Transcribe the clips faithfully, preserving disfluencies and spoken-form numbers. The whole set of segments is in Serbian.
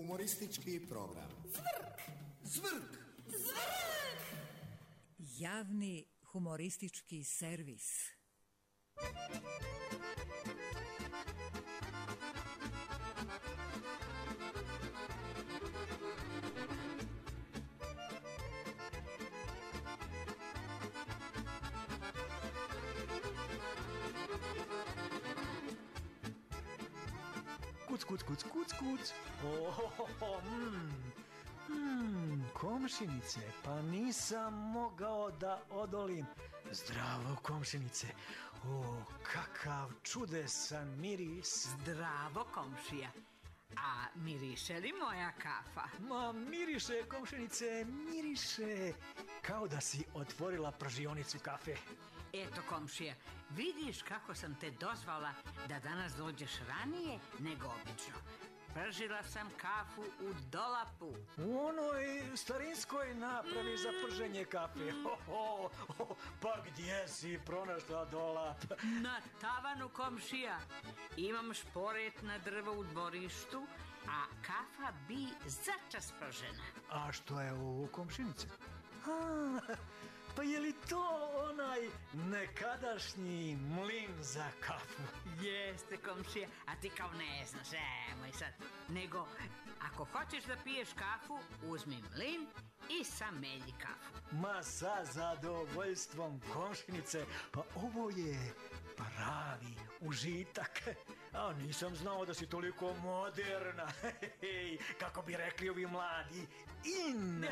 humoristički program. Zvrk! Zvrk! Zvrk! Javni humoristički servis. Kuc, kuc, kuc, kuc, kuc. Oh, mm, mm, komšinice, pa nisam mogao da odolim. Zdravo, komšinice. O, kakav čudesan miris. Zdravo, komšija. A miriše li moja kafa? Ma, miriše, komšinice, miriše. Kao da si otvorila pržionicu kafe. Eto, komšija, vidiš kako sam te dozvala da danas dođeš ranije nego obično. Pržila sam kafu u dolapu. U onoj starinskoj napravi za prženje kafe. Ho, ho, ho, pa gdje si pronašla dolap? Na tavanu, komšija. Imam šporet na drvo u dvorištu, a kafa bi začas pržena. A što je ovo, komšinice? A, pa je li to onaj nekadašnji mlin za kafu? Jeste, komšija, a ti kao ne znaš, nemoj sad. Nego, ako hoćeš da piješ kafu, uzmi mlin i samelji kafu. Ma sa zadovoljstvom, komšinice, pa ovo je pravi užitak. A nisam znao da si toliko moderna. Hej, kako bi rekli ovi mladi, in.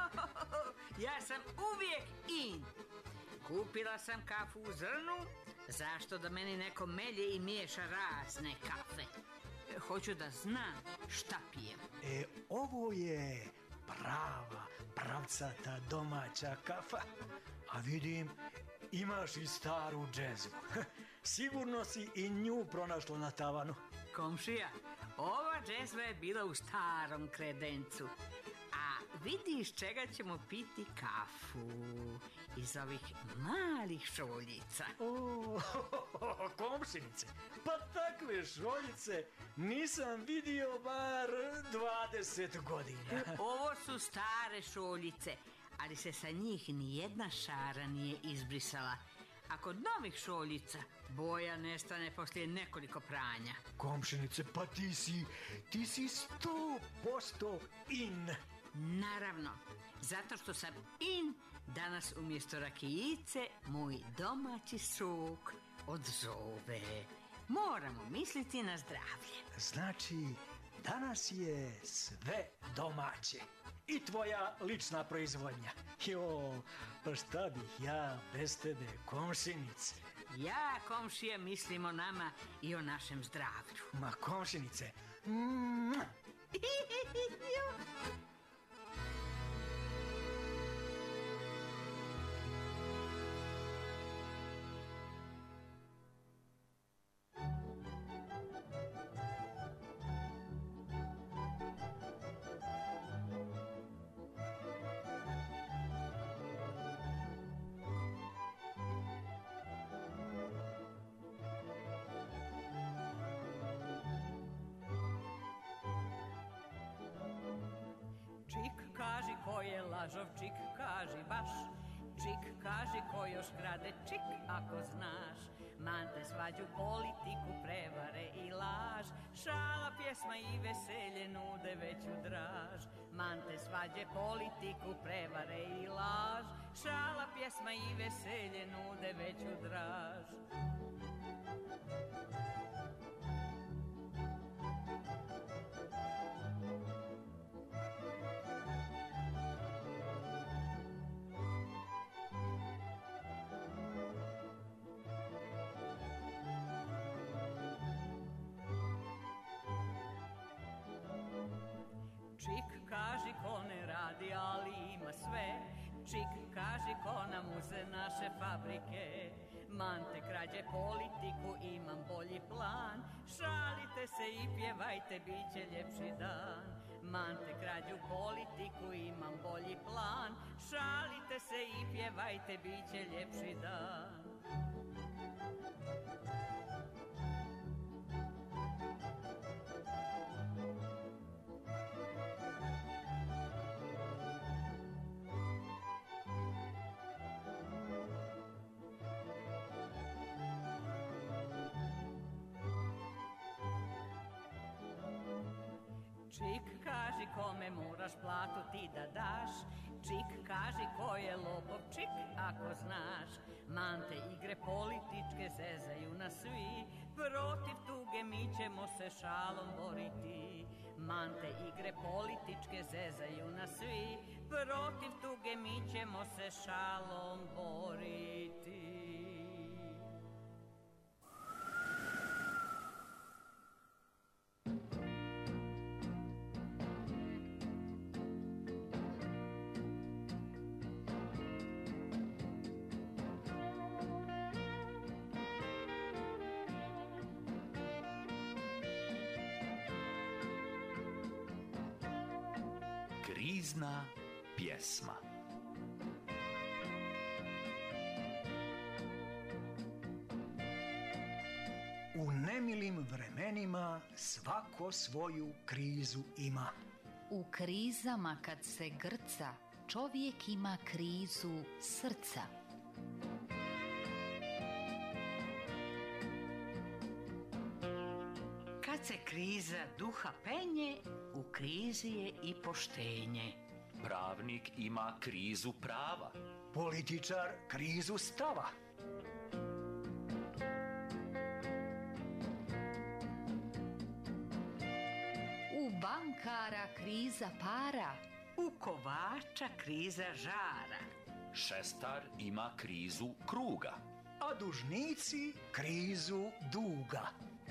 Ja sam uvijek in. Kupila sam kafu u zrnu. Zašto da meni neko melje i miješa razne kafe? Hoću da znam šta pijem. E, ovo je prava, pravcata domaća kafa. A vidim, imaš i staru džezu. Sigurno si i nju pronašla na tavanu. Komšija, ova džezva je bila u starom kredencu. A vidiš čega ćemo piti kafu? Iz ovih malih šoljica. O, komšinice, pa takve šoljice nisam vidio bar dvadeset godina. Ovo su stare šoljice, ali se sa njih nijedna šara nije izbrisala. A kod novih šoljica boja nestane poslije nekoliko pranja. Komšinice, pa ti si, ti si sto posto in. Naravno, zato što sam in, danas umjesto rakijice moj domaći sok od zove. Moramo misliti na zdravlje. Znači, danas je sve domaće. I tvoja lična proizvodnja. Jo, pa šta bih ja bez tebe, komšinice? Ja, komšija, mislim o nama i o našem zdravlju. Ma, komšinice, mm. Kaži ko je lažov, čik, kaži baš. Čik, kaži ko još krade, čik, ako znaš. Mante svađu, politiku, prevare i laž. Šala, pjesma i veselje nude veću draž. Mante svađe, politiku, prevare i laž. Šala, pjesma i veselje nude veću draž. Kaži ko ne radi, ali ima sve. Čik, kaži ko nam uze naše fabrike. Mante krađe politiku, imam bolji plan. Šalite se i pjevajte, bit će ljepši dan. Mante krađu politiku, imam bolji plan. Šalite se i pjevajte, bit će ljepši dan. Čik, kaži kome moraš platu ti da daš. Čik, kaži ko je lopov, čik, ako znaš. Mante igre političke zezaju nas svi, protiv tuge mi ćemo se šalom boriti. Mante igre političke zezaju nas svi, protiv tuge mi ćemo se šalom boriti. Krizna pjesma. U nemilim vremenima svako svoju krizu ima. U krizama kad se grca, čovjek ima krizu srca. Kad se kriza duha penje, u krizi je i poštenje. Pravnik ima krizu prava. Političar krizu stava. U bankara kriza para. U kovača kriza žara. Šestar ima krizu kruga. A dužnici krizu duga.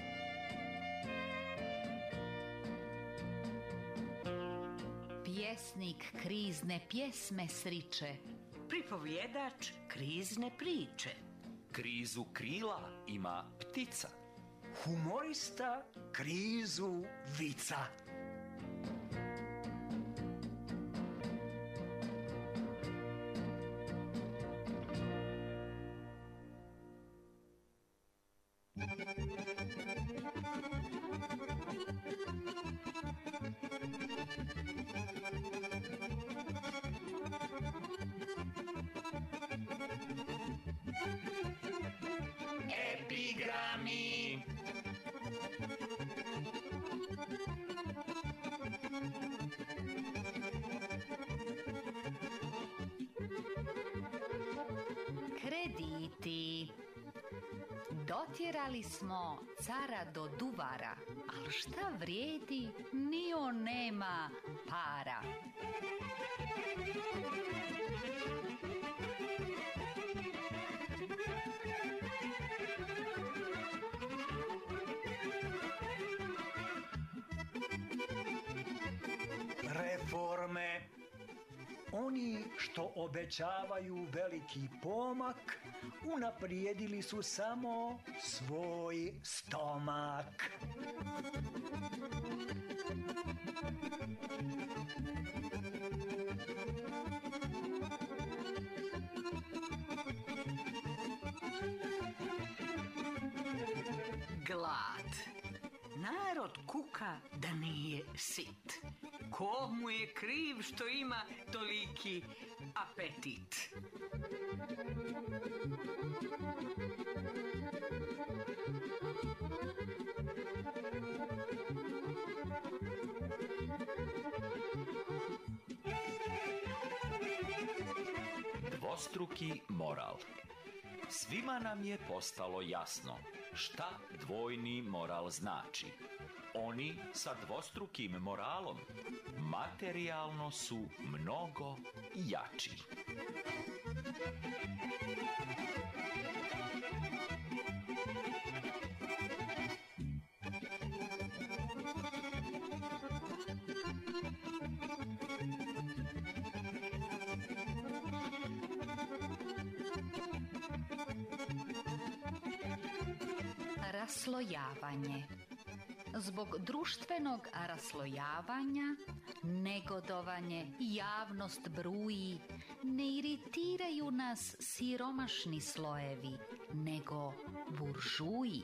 Pjesnik krizne pjesme sriče. Pripovjedač krizne priče. Krizu krila ima ptica. Humorista krizu vica. Epigrami. Krediti. Dotjerali smo cara do duvara, al šta vrijedi, ni on nema para. Reforme. Oni što obećavaju veliki pomak, unaprijedili su samo svoj stomak. Glad. Narod kuka da nije sit. Ko mu je kriv što ima toliki apetit? Dvostruki moral. Svima nam je postalo jasno šta dvojni moral znači. Oni sa dvostrukim moralom materijalno su mnogo jači. Raslojavanje. Zbog društvenog raslojavanja, negodovanje i javnost bruji, ne iritiraju nas siromašni slojevi, nego buržuji.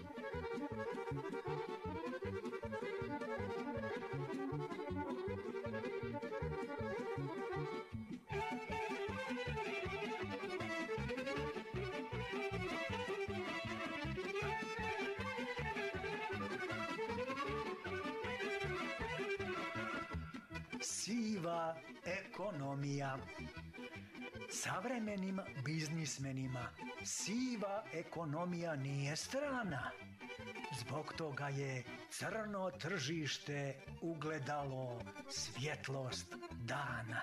ekonomija. Savremenim biznismenima siva ekonomija nije strana. Zbog toga je crno tržište ugledalo svjetlost dana.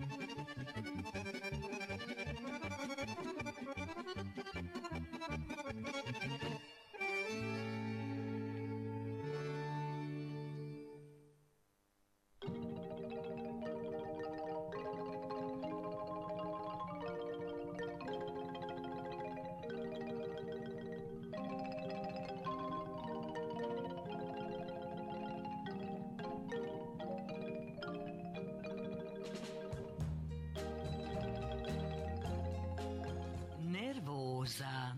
Nervoza.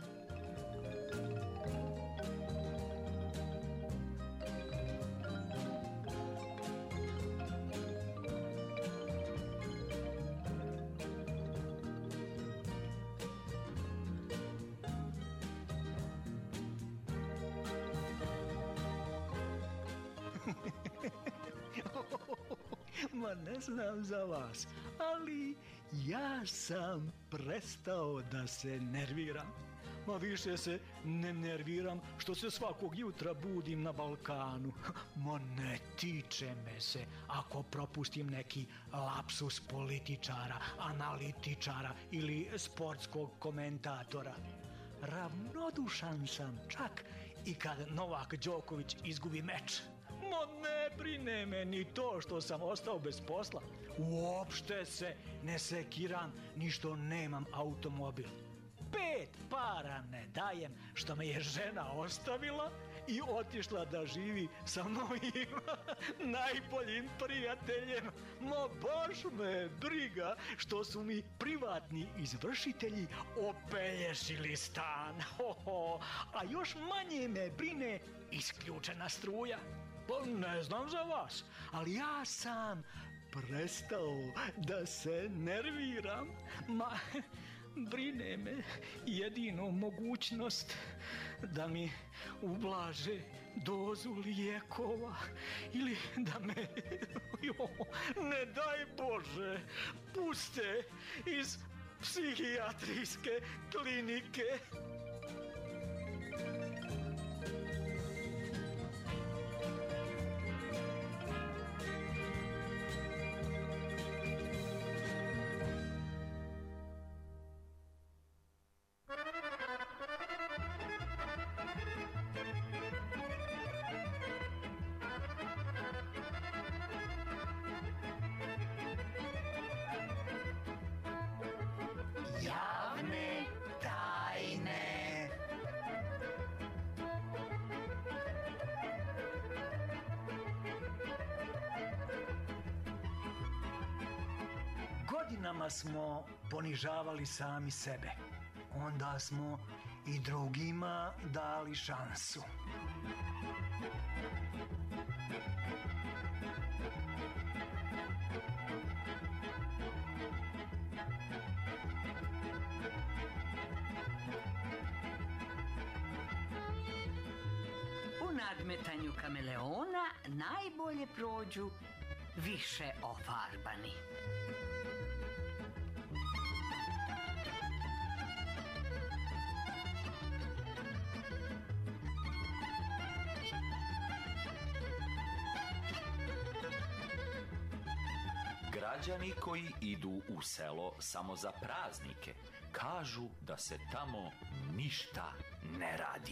Ma ne znam za vas, ali ja sam prestao da se nerviram. Ma više se ne nerviram što se svakog jutra budim na Balkanu. Ma ne tiče me se ako propustim neki lapsus političara, analitičara ili sportskog komentatora. Ravnodušan sam čak i kad Novak Đoković izgubi meč. Ma ne brine me ni to što sam ostao bez posla. Uopšte se ne sekiram ni što nemam automobil. Pet para ne dajem što me je žena ostavila i otišla da živi sa mojim najboljim prijateljem. Ma baš me briga što su mi privatni izvršitelji opelješili stan. Ho, ho. A još manje me brine isključena struja. Pa ne znam za vas, ali ja sam prestao da se nerviram. Ma, brine me jedino mogućnost da mi ublaže dozu lijekova ili da me, jo, ne daj Bože, puste iz psihijatrijske klinike. Javne tajne. Godinama smo ponižavali sami sebe. Onda smo i drugima dali šansu. U nadmetanju kameleona najbolje prođu više ofarbani. Građani koji idu u selo samo za praznike kažu da se tamo ništa ne radi.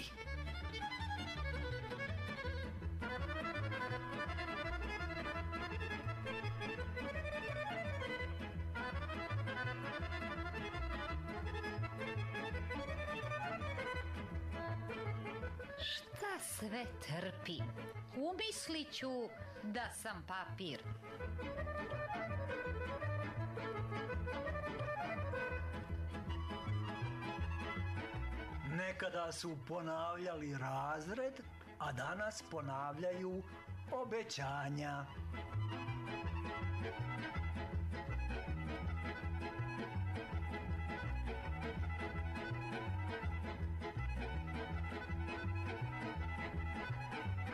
Šta sve trpim? Umislit ću da sam papir. Nekada su ponavljali razred, a danas ponavljaju obećanja.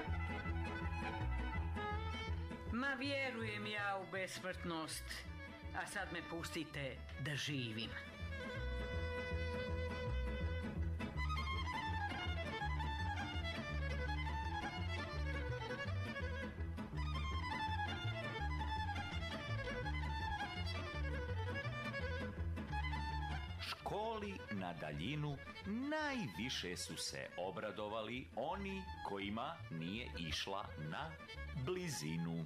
Ma vjerujem ja u besmrtnost. A sad me pustite da živim. Školi na daljinu najviše su se obradovali oni kojima nije išla na blizinu.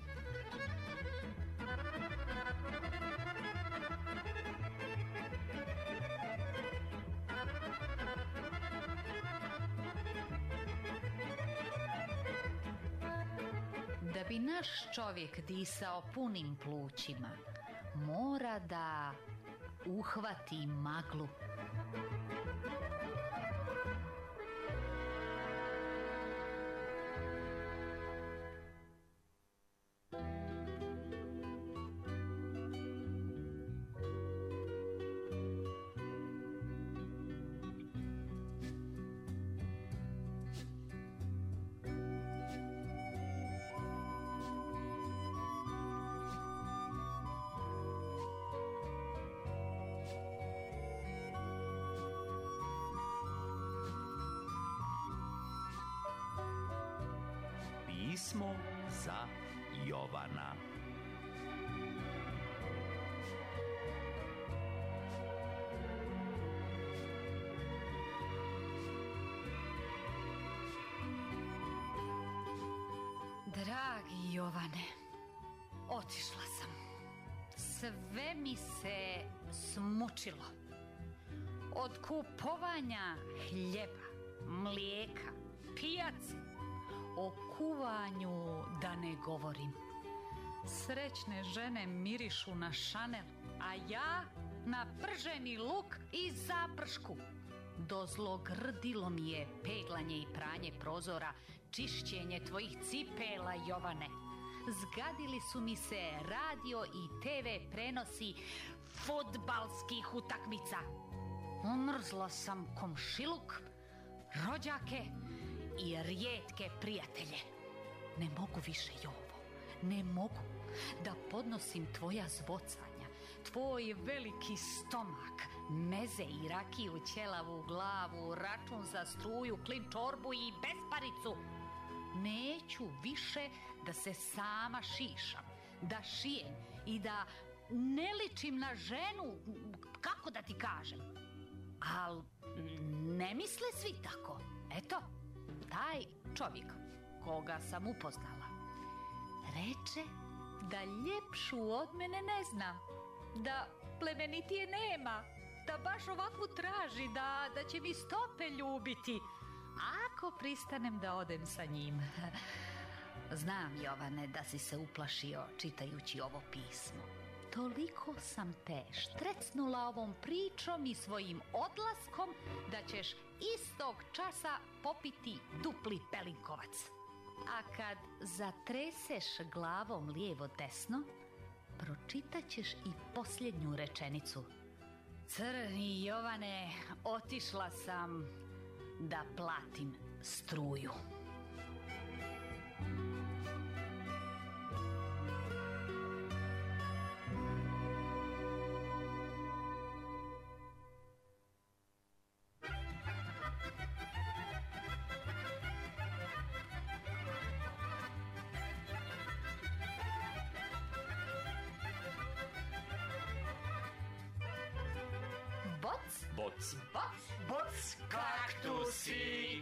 Da bi naš čovjek disao punim plućima, mora da uhvati maglu. Pismo za Jovana. Dragi Jovane, otišla sam. Sve mi se smučilo. Od kupovanja hljeba, mlijeka, pijace, o kuvanju da ne govorim. Srećne žene mirišu na šanel, a ja na prženi luk i zapršku. Dozlogrdilo mi je peglanje i pranje prozora, čišćenje tvojih cipela, Jovane. Zgadili su mi se radio i te ve prenosi fudbalskih utakmica. Umrzla sam komšiluk, rođake i rijetke prijatelje. Ne mogu više, Jovo, ne mogu da podnosim tvoja zvocanja, tvoj veliki stomak, meze i rakiju, ćelavu glavu, račun za struju, klin čorbu i besparicu. Neću više da se sama šišam, da šijem i da ne ličim na ženu, kako da ti kažem. Al ne misle svi tako. Eto, taj čovjek koga sam upoznala reče da ljepšu od mene ne zna, da plemenitije nema, da baš ovakvu traži, da, da će mi stope ljubiti ako pristanem da odem sa njim. Znam, Jovane, da si se uplašio čitajući ovo pismo. Toliko sam te štrecnula ovom pričom i svojim odlaskom da ćeš istog časa popiti dupli pelinkovac. A kad zatreseš glavom lijevo desno, pročitat ćeš i posljednju rečenicu. Crni Jovane, otišla sam da platim struju. Boc, Boc, boc, Boc kaktusi.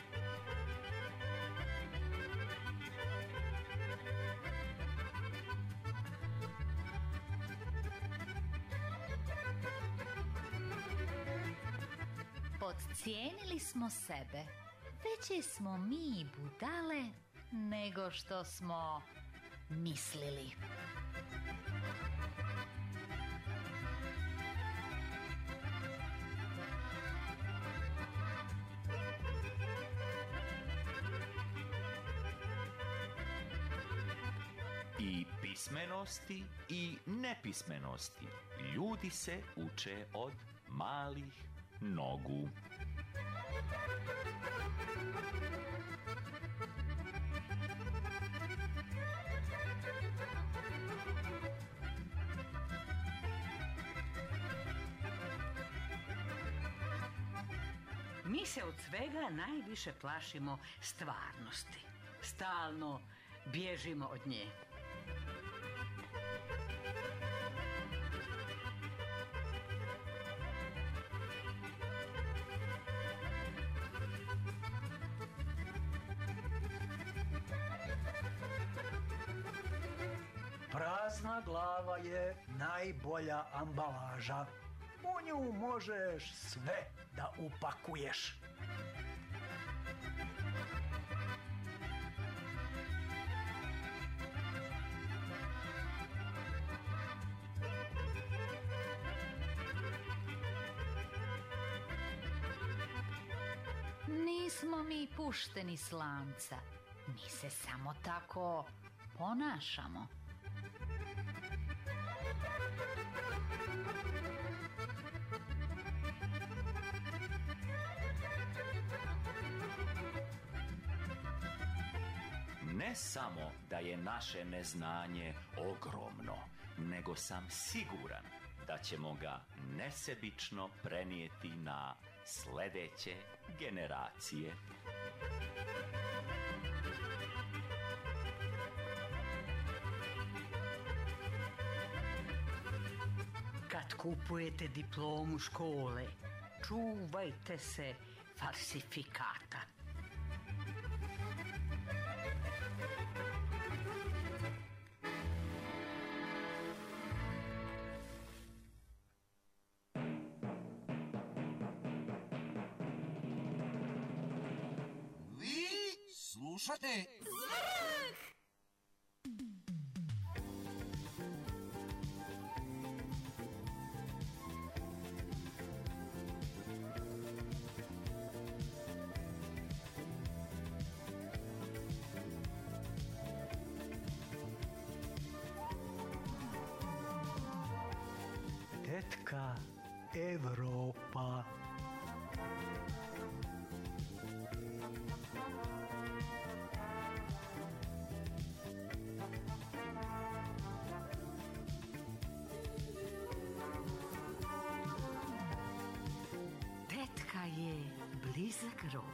podcijenili smo sebe. Veće smo mi budale nego što smo mislili. I pismenosti i nepismenosti ljudi se uče od malih nogu. mi se od svega najviše plašimo stvarnosti. Stalno bježimo od nje. Prazna glava je najbolja ambalaža. U nju možeš sve da upakuješ. Nismo mi pušteni s lanca. Mi se samo tako ponašamo. Ne samo da je naše neznanje ogromno, nego sam siguran da ćemo ga nesebično prenijeti na sljedeće generacije. Kad kupujete diplomu škole, čuvajte se falsifikata. Vi slušate Tetka Evropa. Tetka je blizak rod.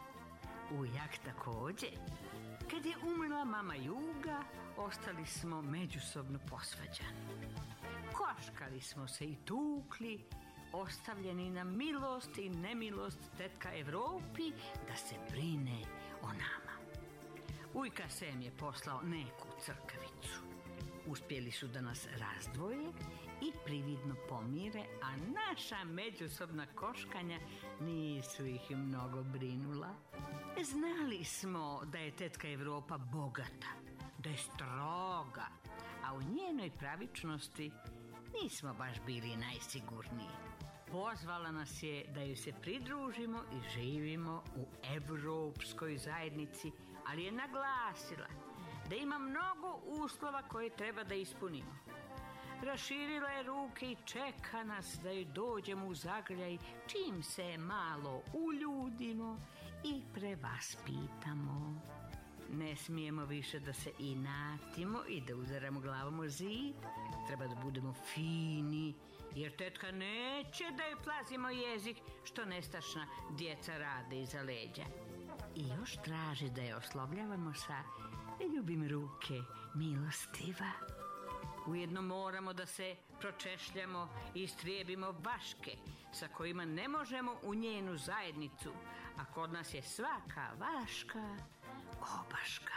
Ujak također. Kad je umrla mama Juga, ostali smo međusobno posvađani. Koškali smo se i tukli, ostavljeni na milost i nemilost tetka Evropi da se brine o nama. Ujka Sem je poslao neku crkavicu. Uspjeli su da nas razdvoje i prividno pomire, a naša međusobna koškanja nisu ih mnogo brinula. Znali smo da je tetka Evropa bogata, da je stroga, a u njenoj pravičnosti nismo baš bili najsigurniji. Pozvala nas je da joj se pridružimo i živimo u evropskoj zajednici, ali je naglasila da ima mnogo uslova koje treba da ispunimo. Raširila je ruke i čeka nas da joj dođemo u zagrljaj čim se malo uljudimo i prevaspitamo. Ne smijemo više da se inatimo i da udaramo glavom o zid. Treba da budemo fini, jer tetka neće da joj plazimo jezik što nestašna djeca rade iza leđa. I još traži da je oslovljavamo sa ljubim ruke, milostiva. Ujedno moramo da se pročešljamo i istrijebimo vaške sa kojima ne možemo u njenu zajednicu, a kod nas je svaka vaška obaška.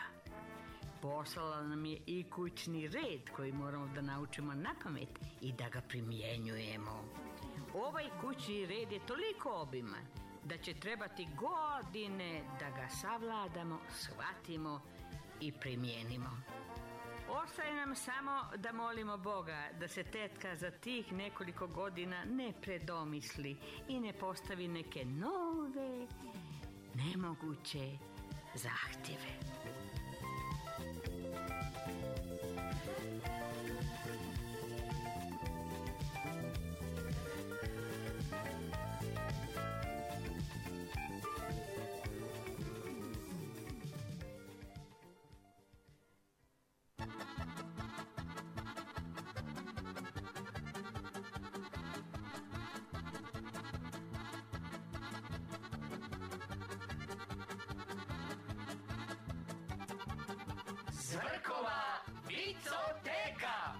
Poslala nam je i kućni red koji moramo da naučimo na pamet i da ga primjenjujemo. Ovaj kućni red je toliko obiman da će trebati godine da ga savladamo, shvatimo i primijenimo. Ostaje nam samo da molimo Boga da se tetka za tih nekoliko godina ne predomisli i ne postavi neke nove, nemoguće zahtjeve. Zvrkova vicoteka.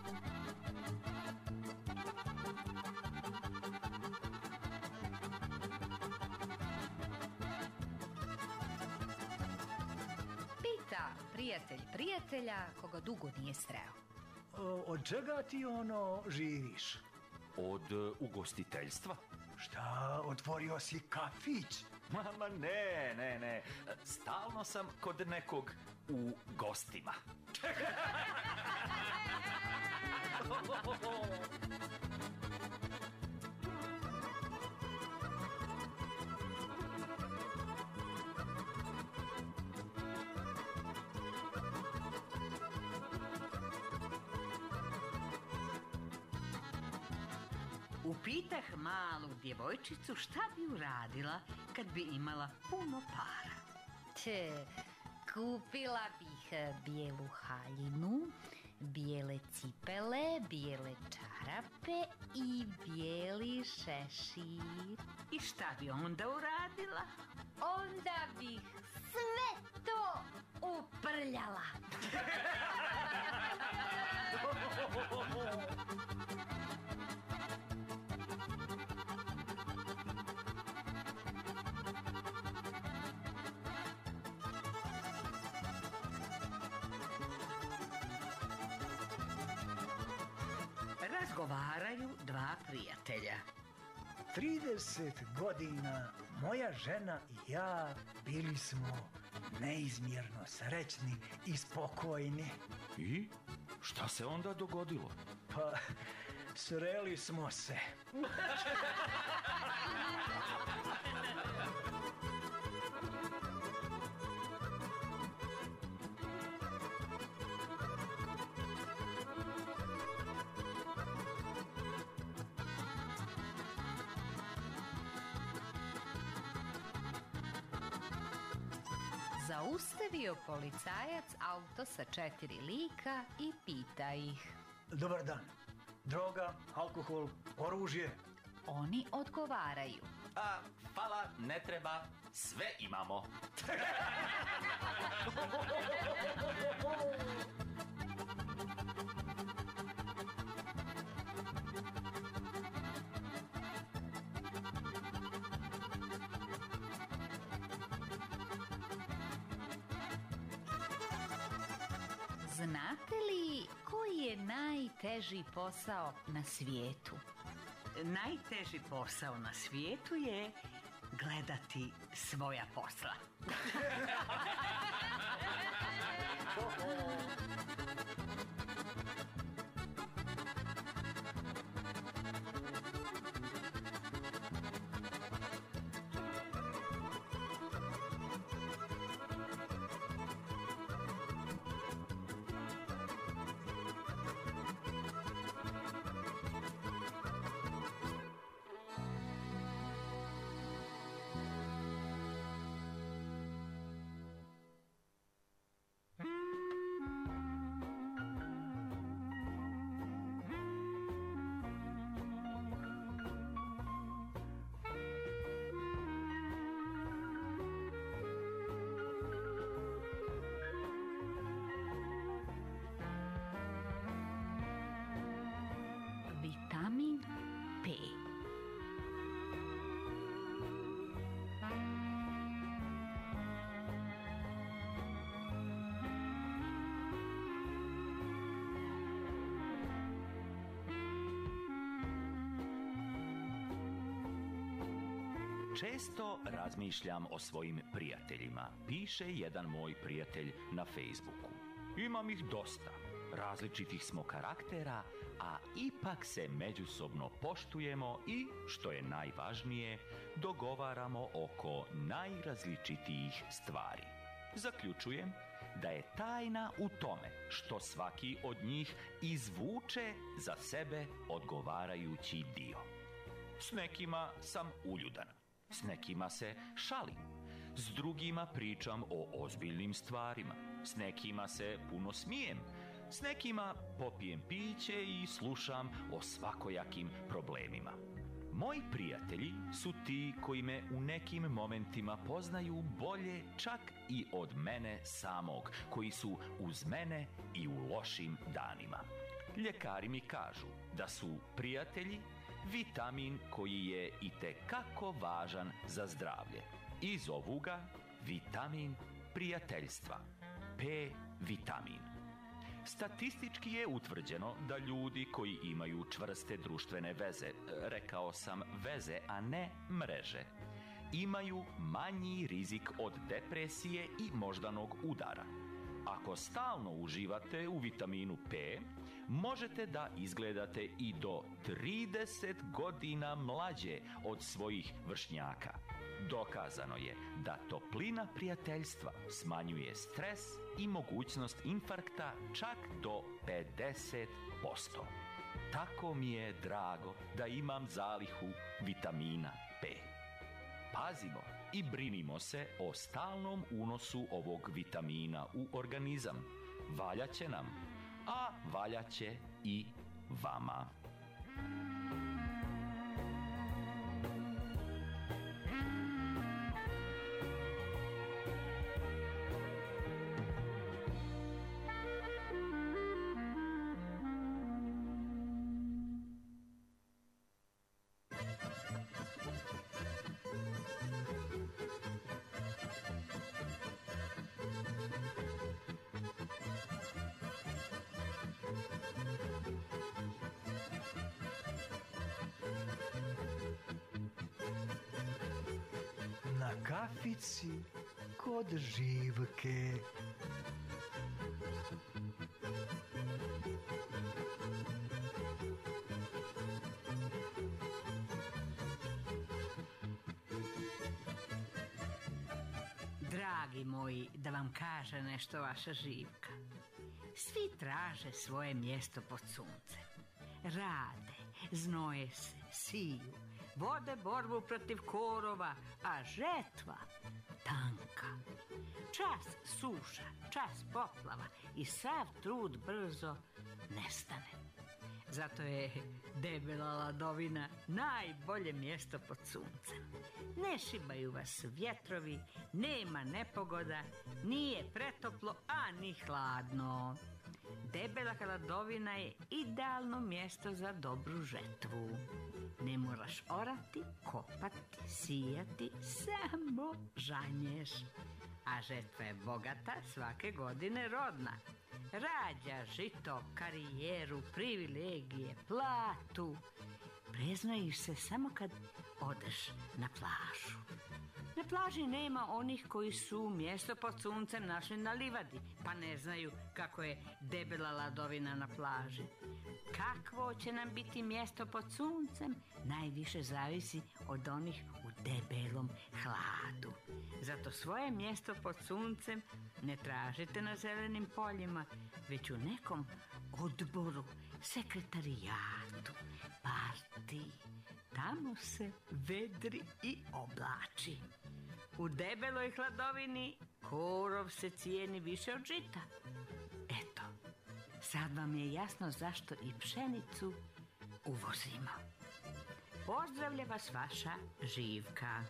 Pita prijatelj prijatelja koga dugo nije sreo. O, od čega ti ono živiš? Od uh, ugostiteljstva? Šta, otvorio si kafić? Mama, ne, ne, ne. Stalno sam kod nekog u gostima. Upitah malu djevojčicu šta bi uradila kad bi imala puno para. Te, kupila bih bijelu haljinu, bijele cipele, bijele čarape i bijeli šešir. I šta bi onda uradila? Onda bih sve to uprljala. Razgovaraju dva prijatelja. trideset godina moja žena i ja bili smo neizmjerno srećni i spokojni. I šta se onda dogodilo? Pa, sreli smo se. Zaustavio policajac auto sa četiri lika i pita ih. Dobar dan. Droga, alkohol, oružje. Oni odgovaraju. A, hvala, ne treba, sve imamo. Znate li koji je najteži posao na svijetu? Najteži posao na svijetu je gledati svoja posla. Vitamin P. Često razmišljam o svojim prijateljima, piše jedan moj prijatelj na Facebooku. Imam ih dosta, različitih smo karaktera, a ipak se međusobno poštujemo i, što je najvažnije, dogovaramo oko najrazličitijih stvari. Zaključujem da je tajna u tome što svaki od njih izvuče za sebe odgovarajući dio. S nekima sam uljudan, s nekima se šalim, s drugima pričam o ozbiljnim stvarima, s nekima se puno smijem, s nekima popijem piće i slušam o svakojakim problemima. Moji prijatelji su ti koji me u nekim momentima poznaju bolje čak i od mene samog, koji su uz mene i u lošim danima. Ljekari mi kažu da su prijatelji vitamin koji je itekako važan za zdravlje. I zovu ga vitamin prijateljstva, P vitamin. Statistički je utvrđeno da ljudi koji imaju čvrste društvene veze, rekao sam veze, a ne mreže, imaju manji rizik od depresije i moždanog udara. Ako stalno uživate u vitaminu P, možete da izgledate i do trideset godina mlađe od svojih vršnjaka. Dokazano je da toplina prijateljstva smanjuje stres i mogućnost infarkta čak do pedeset posto. Tako mi je drago da imam zalihu vitamina P. Pazimo i brinimo se o stalnom unosu ovog vitamina u organizam. Valjaće nam, a valjaće i vama. Na kafici kod Živke. Dragi moji, da vam kaže nešto vaša Živka. Svi traže svoje mjesto pod suncem. Rade, znoje se, siju, vode borbu protiv korova, a žetva tanka. Čas suša, čas poplava i sav trud brzo nestane. Zato je debela ladovina najbolje mjesto pod suncem. Ne šibaju vas vjetrovi, nema nepogoda, nije pretoplo, a ni hladno. Debela ladovina je idealno mjesto za dobru žetvu. Ne moraš orati, kopati, sijati, samo žanješ. A žetva je bogata, svake godine rodna. Rađa žito, karijeru, privilegije, platu. Preznojiš se samo kad odeš na plažu. Na plaži nema onih koji su mjesto pod suncem našli na livadi, pa ne znaju kako je debela ladovina na plaži. Kakvo će nam biti mjesto pod suncem, najviše zavisi od onih u debelom hladu. Zato svoje mjesto pod suncem ne tražite na zelenim poljima, već u nekom odboru, sekretarijatu, partiji. Tamo se vedri i oblači. U debeloj hladovini korov se cijeni više od žita. Eto, sad vam je jasno zašto i pšenicu uvozimo. Pozdravlja vas vaša Živka.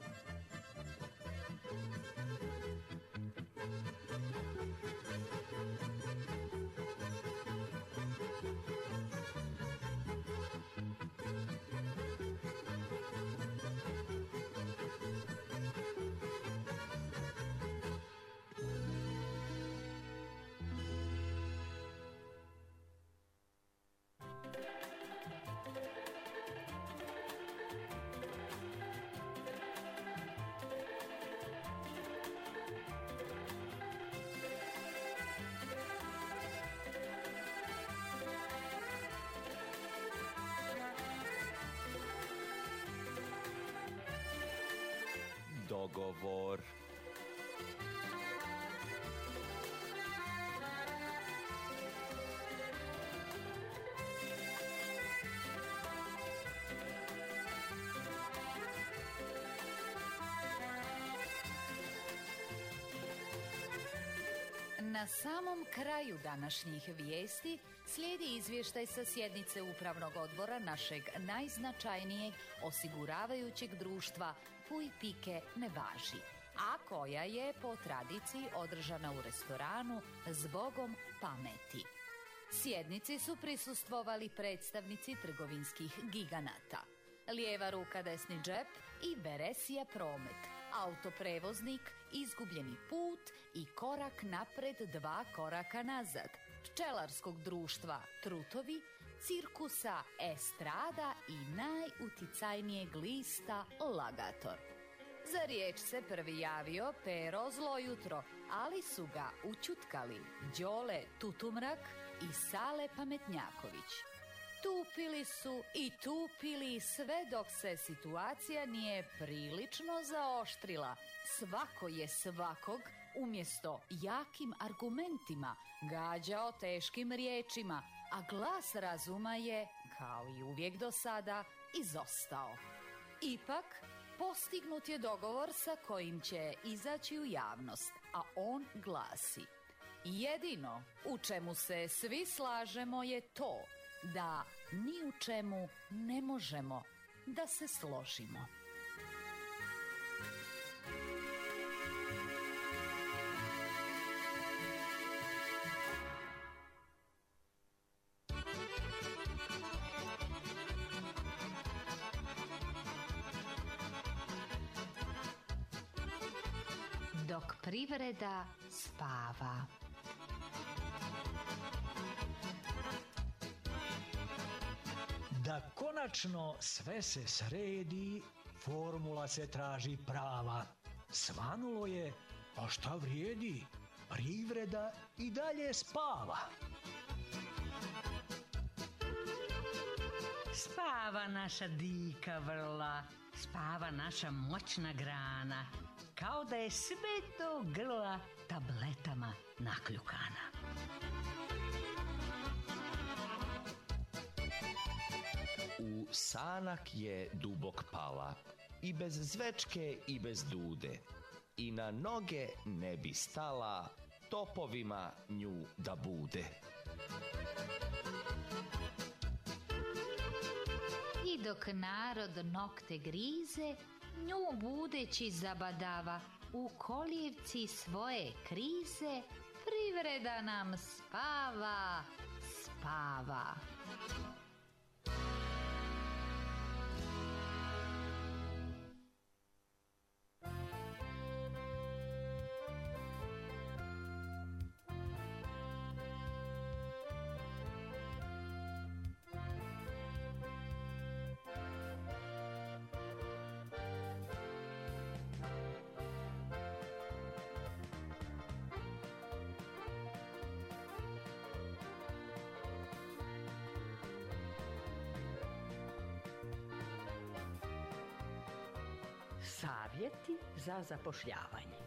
Dogovor. Na samom kraju današnjih vijesti slijedi izvještaj sa sjednice Upravnog odbora našeg najznačajnijeg osiguravajućeg društva Puj Pike ne važi, a koja je po tradiciji održana u restoranu Zbogom pameti. Sjednici su prisustvovali predstavnici trgovinskih giganata. Lijeva ruka desni džep i Beresija promet, autoprevoznik, izgubljeni put i korak napred, dva koraka nazad, pčelarskog društva Trutovi, cirkusa Estrada i najuticajnijeg lista Lagator. Za riječ se prvi javio Pero Zlojutro, ali su ga učutkali Đole Tutumrak i Sale Pametnjaković. Tupili su i tupili sve dok se situacija nije prilično zaoštrila. Svako je svakog umjesto jakim argumentima gađao teškim riječima, a glas razuma je, kao i uvijek do sada, izostao. Ipak, postignut je dogovor sa kojim će izaći u javnost, a on glasi: jedino u čemu se svi slažemo je to da ni u čemu ne možemo da se složimo. Dok privreda spava. Da konačno sve se sredi, formula se traži prava. Svanulo je, a šta vrijedi? Privreda i dalje spava. Spava naša dika vrla, spava naša moćna grana, kao da je sve do grla tabletama nakljukana. U sanak je dubok pala, i bez zvečke i bez dude, i na noge ne bi stala, topovima nju da bude. I dok narod nokte grize, nju budeći zabadava, u kolijevci svoje krize, privreda nam spava, spava. Savjeti za zapošljavanje.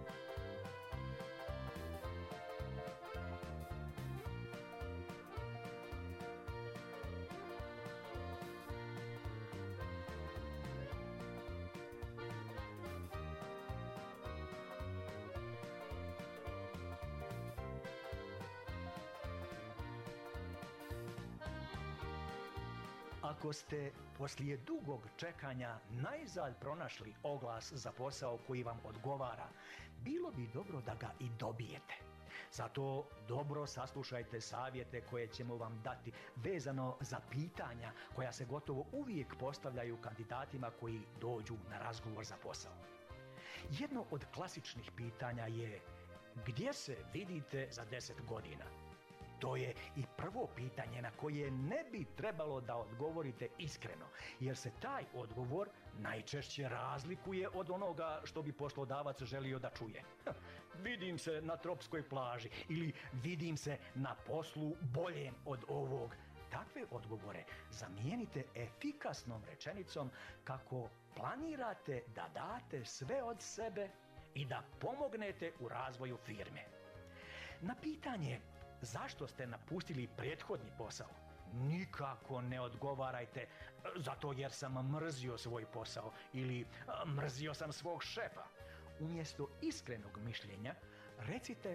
Ako ste poslije dugog čekanja najzad pronašli oglas za posao koji vam odgovara, bilo bi dobro da ga i dobijete. Zato dobro saslušajte savjete koje ćemo vam dati vezano za pitanja koja se gotovo uvijek postavljaju kandidatima koji dođu na razgovor za posao. Jedno od klasičnih pitanja je: gdje se vidite za deset godina? To je i prvo pitanje na koje ne bi trebalo da odgovorite iskreno, jer se taj odgovor najčešće razlikuje od onoga što bi poslodavac želio da čuje. Vidim se na tropskoj plaži ili vidim se na poslu boljem od ovog. Takve odgovore zamijenite efikasnom rečenicom kako planirate da date sve od sebe i da pomognete u razvoju firme. Na pitanje zašto ste napustili prethodni posao, nikako ne odgovarajte zato jer sam mrzio svoj posao ili mrzio sam svog šefa. Umjesto iskrenog mišljenja recite: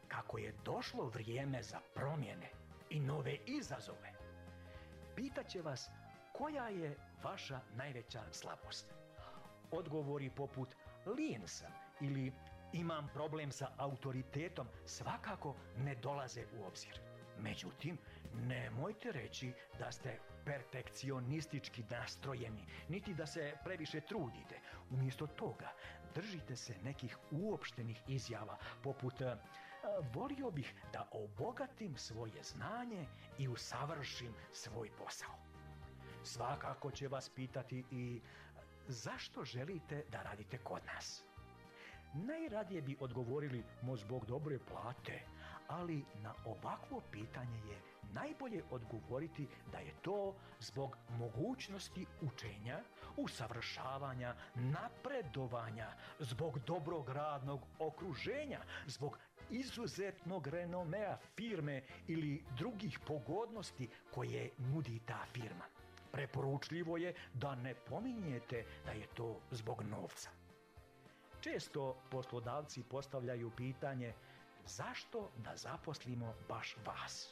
kako je došlo vrijeme za promjene i nove izazove. Pitaće vas koja je vaša najveća slabost. Odgovori poput lijen sam ili imam problem sa autoritetom svakako ne dolaze u obzir. Međutim, nemojte reći da ste perfekcionistički nastrojeni, niti da se previše trudite. Umjesto toga, držite se nekih uopštenih izjava poput a, volio bih da obogatim svoje znanje i usavršim svoj posao. Svakako će vas pitati i zašto želite da radite kod nas. Najradije bi odgovorili mo zbog dobre plate, ali na ovakvo pitanje je najbolje odgovoriti da je to zbog mogućnosti učenja, usavršavanja, napredovanja, zbog dobrog radnog okruženja, zbog izuzetnog renomea firme ili drugih pogodnosti koje nudi ta firma. Preporučljivo je da ne pominjete da je to zbog novca. Često poslodavci postavljaju pitanje zašto da zaposlimo baš vas?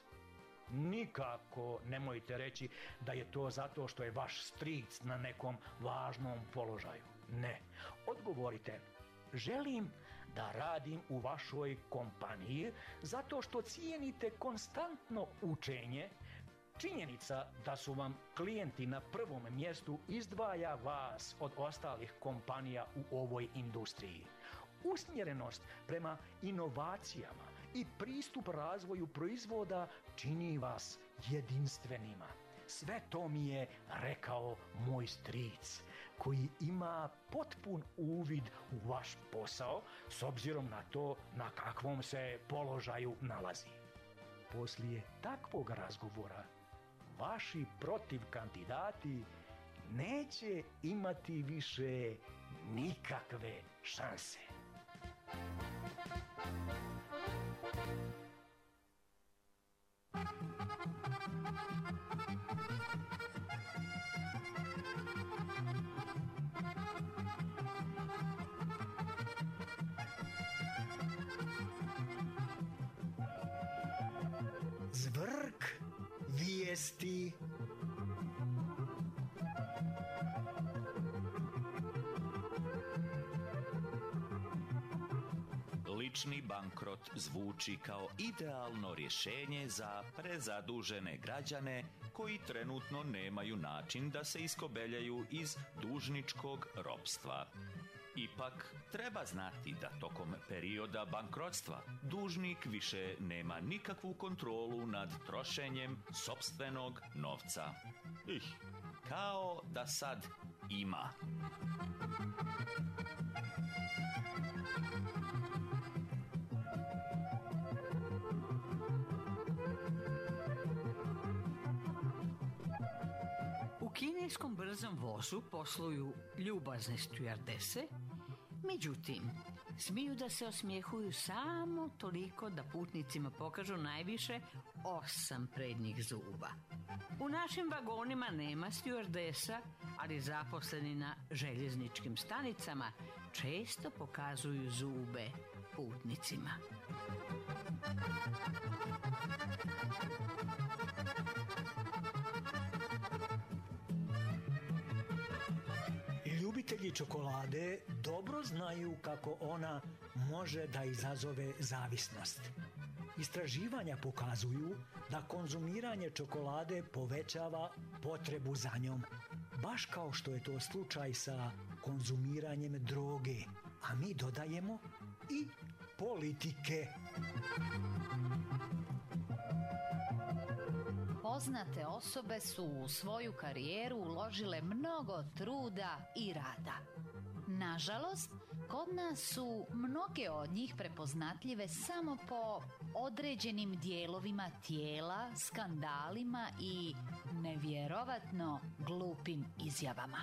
Nikako nemojte reći da je to zato što je vaš stric na nekom važnom položaju. Ne. Odgovorite, želim da radim u vašoj kompaniji zato što cijenite konstantno učenje. Činjenica da su vam klijenti na prvom mjestu izdvaja vas od ostalih kompanija u ovoj industriji. Usmjerenost prema inovacijama i pristup razvoju proizvoda čini vas jedinstvenima. Sve to mi je rekao moj stric, koji ima potpun uvid u vaš posao s obzirom na to na kakvom se položaju nalazi. Poslije takvog razgovora vaši protiv kandidati neće imati više nikakve šanse. Zvrk vijesti. Lični bankrot zvuči kao idealno rješenje za prezadužene građane koji trenutno nemaju način da se iskobeljaju iz dužničkog ropstva. Ipak, treba znati da tokom perioda bankrotstva dužnik više nema nikakvu kontrolu nad trošenjem sopstvenog novca. Ih, kao da sad ima. U kineskom brzom vozu posluju ljubazne stjuardese, međutim, smiju da se osmijehuju samo toliko da putnicima pokažu najviše osam prednjih zuba. U našim vagonima nema stjuardesa, ali zaposleni na željezničkim stanicama često pokazuju zube putnicima. Ljubitelji čokolade dobro znaju kako ona može da izazove zavisnost. Istraživanja pokazuju da konzumiranje čokolade povećava potrebu za njom, baš kao što je to slučaj sa konzumiranjem droge, a mi dodajemo i politike. Poznate osobe su u svoju karijeru uložile mnogo truda i rada. Nažalost, kod nas su mnoge od njih prepoznatljive samo po određenim dijelovima tijela, skandalima i nevjerovatno glupim izjavama.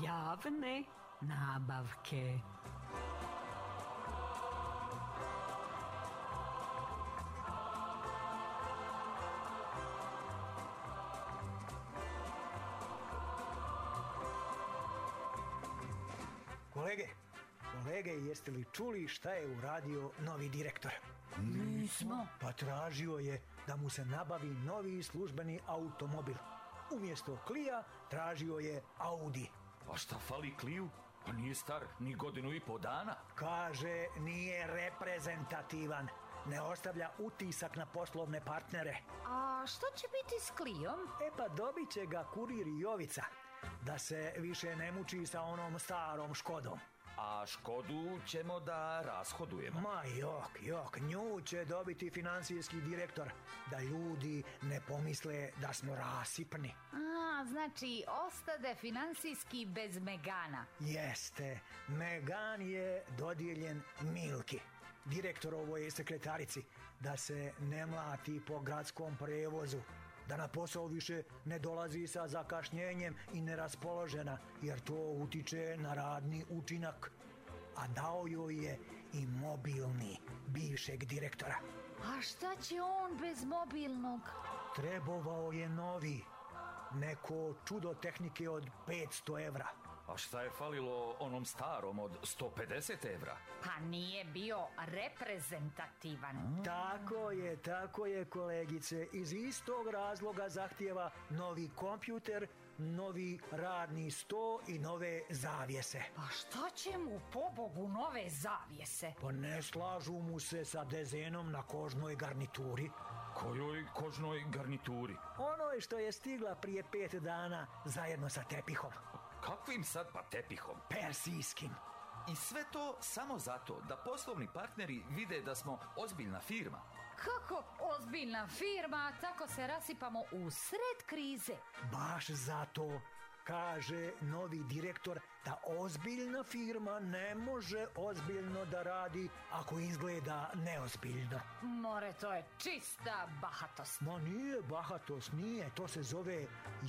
javne nabavke. Kolege, kolege, jeste li čuli šta je uradio novi direktor? Nismo. Pa tražio je da mu se nabavi novi službeni automobil. Umjesto Clio tražio je Audi. A šta fali Clio? Pa nije star ni godinu i po dana. Kaže, nije reprezentativan. Ne ostavlja utisak na poslovne partnere. A što će biti s Klijom? E pa dobit će ga kurir Jovica. Da se više ne muči sa onom starom Škodom. A Škodu ćemo da rashodujemo. Ma jok, jok, nju će dobiti financijski direktor. Da ljudi ne pomisle da smo rasipni. A, znači, ostade finansijski bez Megana. Jeste, Megan je dodijeljen Milki, direktorovoj sekretarici, da se ne mlati po gradskom prevozu, da na posao više ne dolazi sa zakašnjenjem i neraspoložena, jer to utiče na radni učinak. A dao joj je i mobilni bivšeg direktora. A šta će on bez mobilnog? Trebovao je novi, neko čudo tehnike od petsto evra. A šta je falilo onom starom od sto pedeset evra? Pa nije bio reprezentativan. Tako je, tako je, kolegice. Iz istog razloga zahtijeva novi kompjuter, novi radni sto i nove zavjese. Pa šta će mu pobogu nove zavjese? Pa ne slažu mu se sa dezenom na kožnoj garnituri. Kojoj kožnoj garnituri? Onoj što je stigla prije pet dana zajedno sa tepihom. Kakvim sad pa tepihom? Persijskim. I sve to samo zato da poslovni partneri vide da smo ozbiljna firma. Kako ozbiljna firma, a tako se rasipamo u sred krize? Baš zato, kaže novi direktor, da ozbiljna firma ne može ozbiljno da radi ako izgleda neozbiljno. More, to je čista bahatost. Ma nije bahatost, nije, to se zove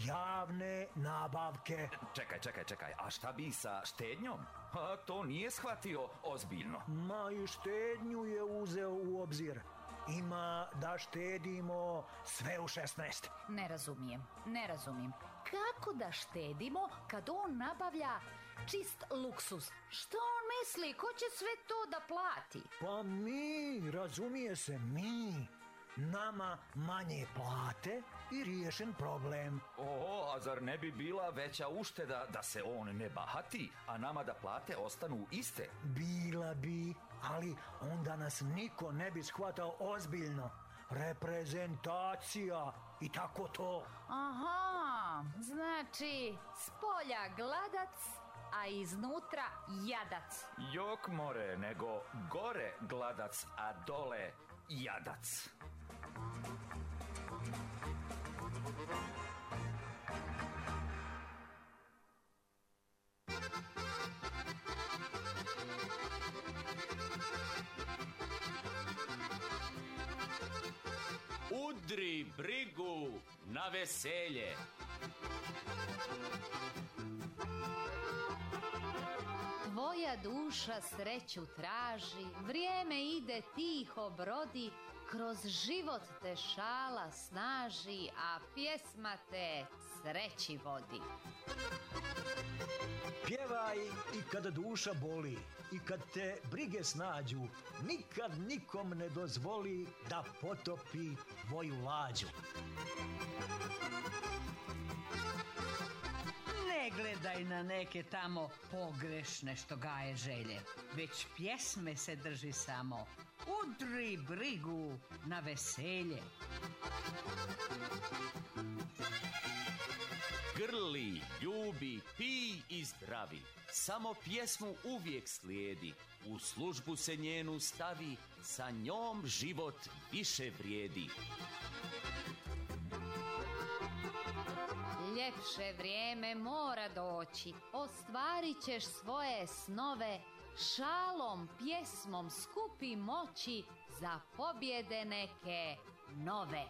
javne nabavke. Čekaj, čekaj, čekaj, a šta bi sa štednjom? A to nije shvatio ozbiljno. Ma i štednju je uzeo u obzir. Ima da štedimo sve u šesnaest. Ne razumijem, ne razumijem. Kako da štedimo kad on nabavlja čist luksuz? Što on misli? Ko će sve to da plati? Pa mi, razumije se, mi. Nama manje plate i riješen problem. O, a zar ne bi bila veća ušteda da se on ne bahati, a nama da plate ostanu iste? Bila bi, ali onda nas niko ne bi shvatao ozbiljno. Reprezentacija i tako to. Aha, znači spolja gladac, a iznutra jadac. Jok more, nego gore gladac, a dole jadac. Udri brigu na veselje. Tvoja duša sreću traži, vrijeme ide tiho brodi, kroz život te šala snaži, a pjesma te sreći vodi. Pjevaj i kada duša boli, i kad te brige snađu, nikad nikom ne dozvoli da potopi tvoju lađu. Ne gledaj na neke tamo pogrešne što gaje želje, već pjesme se drži samo. Udri brigu na veselje. Grli, ljubi, pij i zdravi. Samo pjesmu uvijek slijedi. U službu se njenu stavi, sa njom život više vrijedi. Ljepše vrijeme mora doći, ostvarit ćeš svoje snove, šalom, pjesmom skupi moći za pobjede neke nove.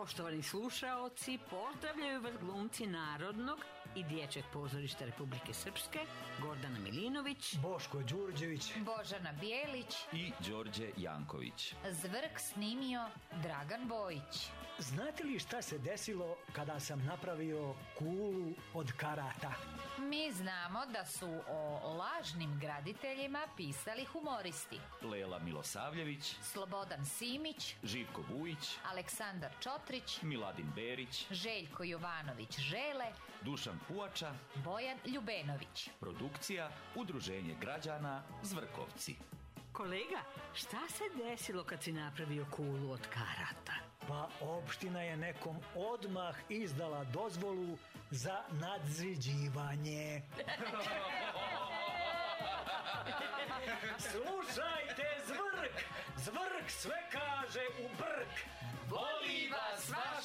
Poštovani slušaoci, pozdravljaju vas glumci Narodnog i Dječjeg pozorišta Republike Srpske, Gordana Milinović, Boško Đurđević, Božana Bijelić i Đorđe Janković. Zvrk snimio Dragan Bojić. Znate li šta se desilo kada sam napravio kulu od karata? Mi znamo da su o lažnim graditeljima pisali humoristi Lela Milosavljević, Slobodan Simić, Živko Vujić, Aleksandar Čotrić, Miladin Berić, Željko Jovanović Žele, Dušan Puača, Bojan Ljubenović. produkcija Udruženje građana Zvrkovci. kolega, šta se desilo kad si napravio kulu od karata? Pa opština je nekom odmah izdala dozvolu za nadziđivanje. Slušajte, Zvrk! Zvrk sve kaže u brk! Voli vas vaš